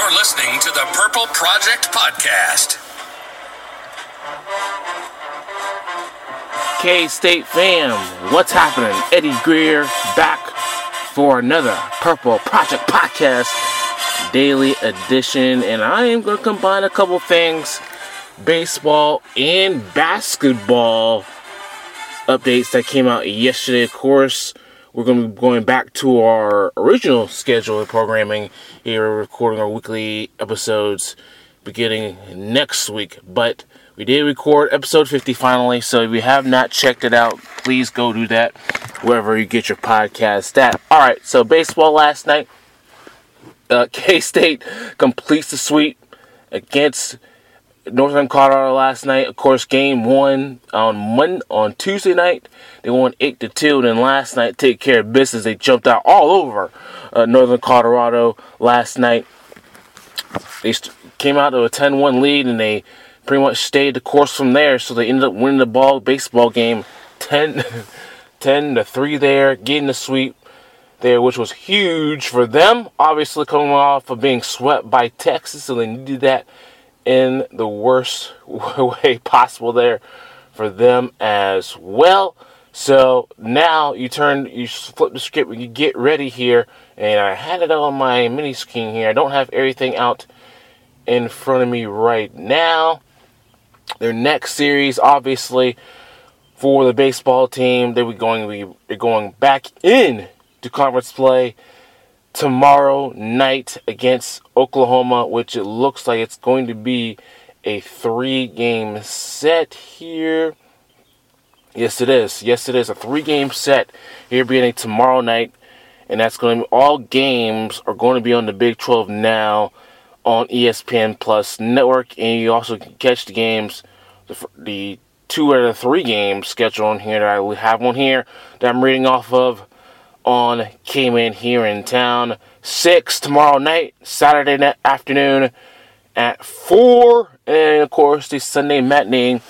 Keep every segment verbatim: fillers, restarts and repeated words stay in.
You're listening to the Purple Project Podcast. K-State fam, what's happening? Eddie Greer back for another Purple Project Podcast daily edition, and I am going to combine a couple things, baseball and basketball updates that came out yesterday. Of course, we're going to be going back to our original schedule of programming. Here we're recording our weekly episodes beginning next week, but we did record episode fifty finally, so if you have not checked it out, please go do that wherever you get your podcast at. Alright, so baseball last night. Uh, K-State completes the sweep against Northern Colorado last night. Of course, game one on Monday, on Tuesday night, they won eight to two, and then last night, take care of business. They jumped out all over uh, Northern Colorado last night. They st- came out to a ten one lead, and they pretty much stayed the course from there, so they ended up winning the ball baseball game ten to three there, getting the sweep there, which was huge for them, obviously coming off of being swept by Texas, so they needed that in the worst way possible there for them as well. So now you turn, you flip the script, you get ready here, and I had it on my mini screen here. I don't have everything out in front of me right now. Their next series, obviously, for the baseball team, they were going to be they're going back in to conference play tomorrow night against Oklahoma, which it looks like it's going to be a three-game set here. Yes, it is. Yes, it is a three-game set here beginning tomorrow night, and that's going to be all games are going to be on the Big twelve now on E S P N Plus Network, and you also can catch the games, the, the two out of three games scheduled on here that I have one here that I'm reading off of on K-Man here in town. Six tomorrow night, Saturday night afternoon at four, and of course the Sunday matinee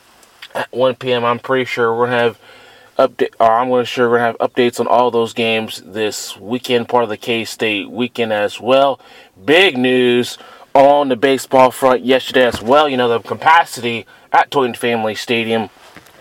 at one p.m. I'm pretty sure we're gonna have update, or I'm gonna sure we're gonna have updates on all those games this weekend, part of the K-State weekend as well. Big news on the baseball front yesterday as well. You know, the capacity at Toyota Family Stadium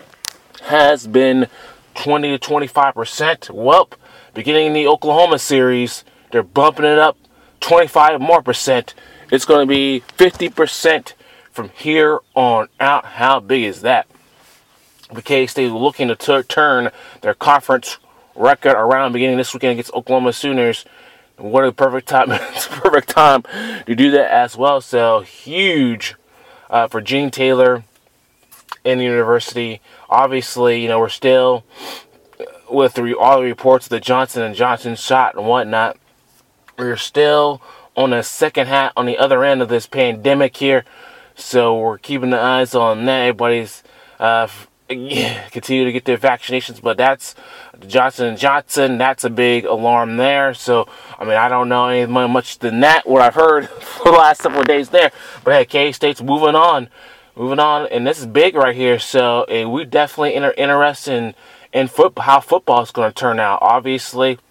has been twenty to twenty-five percent. Well, beginning in the Oklahoma series, they're bumping it up twenty-five more percent. It's going to be fifty percent from here on out. How big is that? The K-State looking to t- turn their conference record around beginning this weekend against Oklahoma Sooners. What a perfect time! It's a perfect time to do that as well. So huge uh, for Gene Taylor and the university. Obviously, you know, we're still with the, all the reports of the Johnson and Johnson shot and whatnot. We're still on the second half, on the other end of this pandemic here. So we're keeping the eyes on that. Everybody's uh, yeah, continue to get their vaccinations, but that's Johnson and Johnson. That's a big alarm there. So, I mean, I don't know any much than that, what I've heard for the last couple of days there. But hey, K-State's moving on. Moving on, and this is big right here. So, uh, we definitely inter- interested in, in foot- how football is going to turn out. Obviously,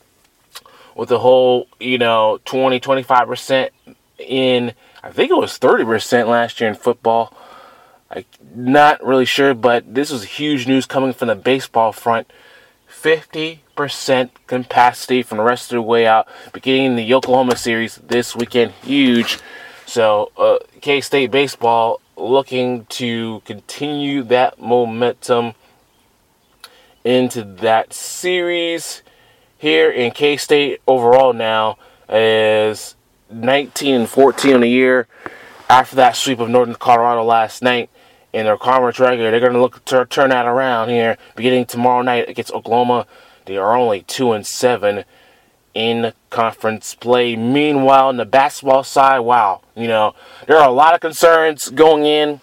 with the whole, you know, twenty, twenty-five percent in, I think it was thirty percent last year in football. I'm not really sure, but this is huge news coming from the baseball front. fifty percent capacity from the rest of the way out, beginning the Oklahoma series this weekend. Huge. So, uh, K-State baseball looking to continue that momentum into that series here. In K-State overall now is nineteen and fourteen on the year after that sweep of Northern Colorado last night. In their conference record, they're going to look to turn that around here beginning tomorrow night against Oklahoma. They are only two and seven in conference play. Meanwhile, on the basketball side, wow, you know, there are a lot of concerns going in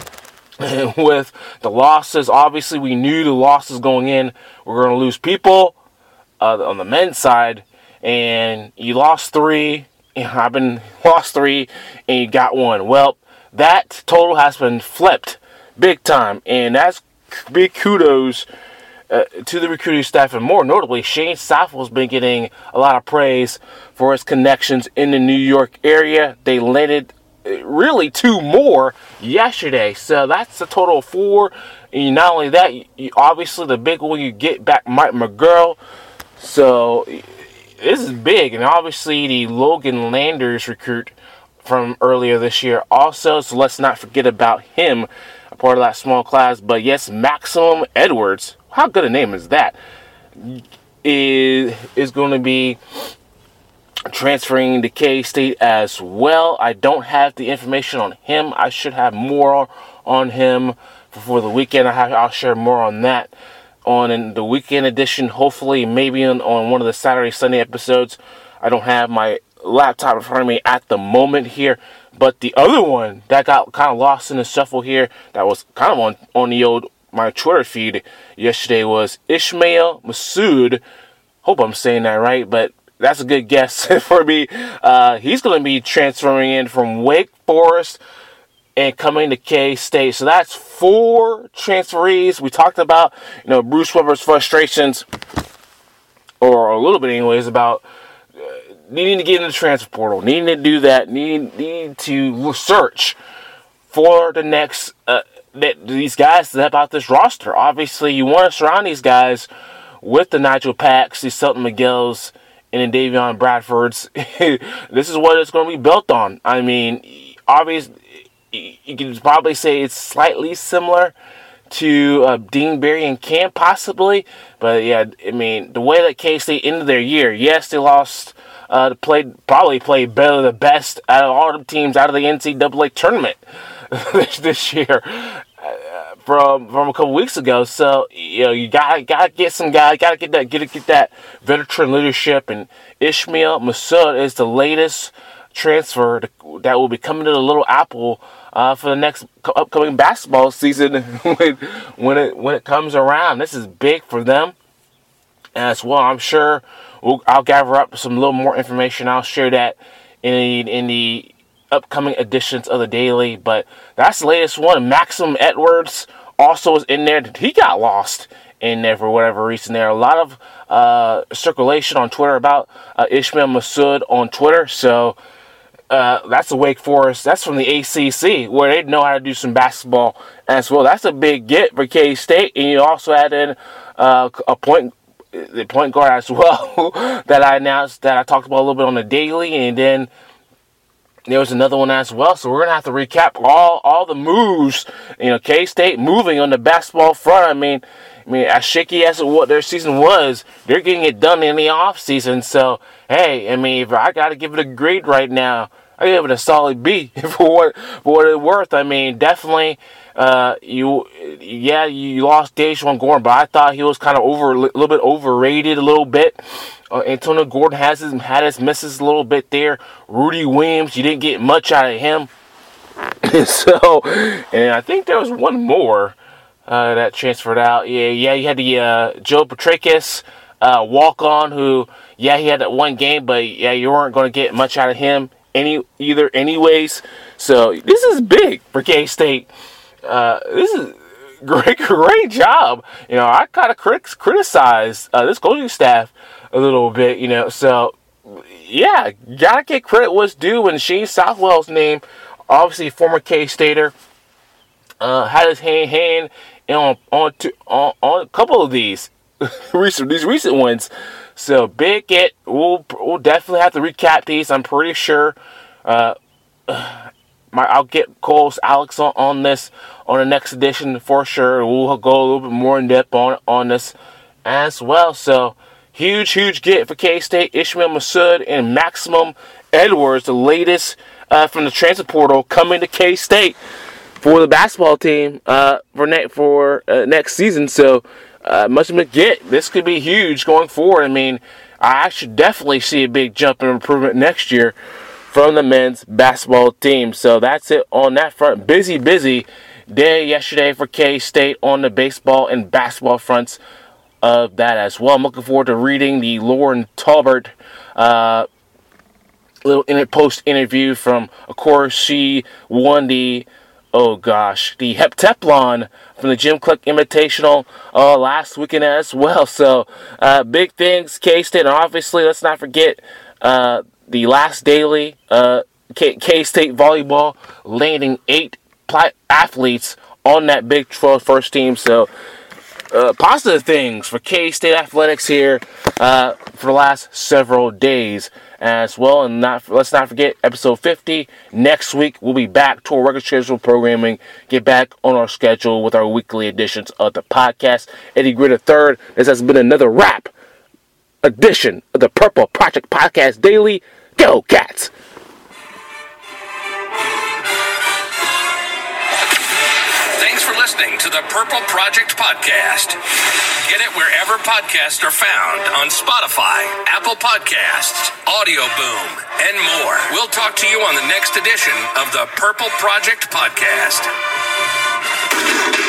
with the losses. Obviously, we knew the losses going in. We're going to lose people uh, on the men's side, and you lost three. I've been lost three, and you got one. Well, that total has been flipped big time, and that's big kudos uh, to the recruiting staff, and more notably, Shane Southwell's been getting a lot of praise for his connections in the New York area. They landed really two more yesterday, so that's a total of four. And not only that, you, obviously the big one, you get back Mike McGurl, so this is big. And obviously the Logan Landers recruit from earlier this year also, so let's not forget about him, a part of that small class. But yes, Maximum Edwards, how good a name is that, is is going to be transferring to K-State as well. I don't have the information on him. I should have more on him before the weekend. I have, I'll share more on that on in the weekend edition, hopefully, maybe on, on one of the Saturday, Sunday episodes. I don't have my laptop in front of me at the moment here, but the other one that got kind of lost in the shuffle here, that was kind of on, on the old my Twitter feed yesterday, was Ishmael Massoud. Hope I'm saying that right, but that's a good guess for me. Uh, he's going to be transferring in from Wake Forest and coming to K-State. So that's four transferees. We talked about, you know, Bruce Weber's frustrations, or a little bit anyways, about uh, needing to get in the transfer portal, needing to do that, needing, needing to search for the next, uh, that these guys that about this roster. Obviously, you want to surround these guys with the Nigel Packs, the Selton McGills, and the Davion Bradfords. This is what it's going to be built on. I mean, obviously, you can probably say it's slightly similar to uh, Dean Berry and Cam, possibly. But yeah, I mean, the way that K-State ended their year, yes, they lost, uh, played probably played better, the best out of all the teams out of the N C double A tournament this, this year. Uh, from from a couple weeks ago, so you know you got got to get some guys, got to get that get get that veteran leadership. And Ishmael Massoud is the latest transfer to, that will be coming to the Little Apple uh, for the next co- upcoming basketball season when when it when it comes around. This is big for them as well. I'm sure we'll, I'll gather up some little more information. I'll share that in the, in the upcoming editions of the Daily, but that's the latest one. Maxim Edwards also was in there. He got lost in there for whatever reason. There are a lot of uh, circulation on Twitter about uh, Ishmael Massoud on Twitter, so uh, that's the Wake Forest. That's from the A C C, where they know how to do some basketball as well. That's a big get for K-State, and you also add in uh, a point the point guard as well that I announced, that I talked about a little bit on the Daily, and then there was another one as well. So we're going to have to recap all, all the moves. You know, K-State moving on the basketball front. I mean, I mean, as shaky as what their season was, they're getting it done in the off season. So, hey, I mean, if I got to give it a grade right now, I give it a solid B for what for what it's worth. I mean, definitely, uh, you, yeah, you lost Dajuan Gordon, but I thought he was kind of over a little bit overrated a little bit. Uh, Antonio Gordon has his, had his misses a little bit there. Rudy Williams, you didn't get much out of him. So, and I think there was one more uh, that transferred out. Yeah, yeah, you had the uh, Joe Petrakis uh, walk-on, who, yeah, he had that one game, but yeah, you weren't going to get much out of him any either, anyways. So this is big for K-State. Uh, this is great, great job. You know, I kind of crit- criticized uh, this coaching staff a little bit, you know, so yeah, gotta get credit what's due. When Shane Southwell's name, obviously former K-Stater, uh, had his hand hand on on, to, on on a couple of these recent these recent ones. So big get. We'll we'll definitely have to recap these. I'm pretty sure. Uh, my I'll get Cole's Alex on, on this on the next edition for sure. We'll go a little bit more in depth on on this as well. So. Huge, huge get for K-State. Ishmael Massoud and Maximum Edwards, the latest uh, from the transfer portal, coming to K-State for the basketball team uh, for ne- for uh, next season. So uh, much of a get. This could be huge going forward. I mean, I should definitely see a big jump and improvement next year from the men's basketball team. So that's it on that front. Busy, busy day yesterday for K-State on the baseball and basketball fronts of that as well. I'm looking forward to reading the Lauren Talbert uh, little in post interview from, of course, she won the oh gosh, the heptathlon from the Jim Cluck Invitational uh, last weekend as well. So, uh, big things, K-State, and obviously, let's not forget uh, the last daily uh, K- K-State volleyball landing eight pl- athletes on that Big twelve first team. So, uh, positive things for K-State athletics here uh, for the last several days as well. And not let's not forget episode fifty. Next week, we'll be back to our regular schedule programming, get back on our schedule with our weekly editions of the podcast. Eddie Greer the third. This has been another wrap edition of the Purple Project Podcast Daily. Go Cats! Thanks for listening to the Purple Project Podcast. Get it wherever podcasts are found on Spotify, Apple Podcasts, Audio Boom, and more. We'll talk to you on the next edition of the Purple Project Podcast.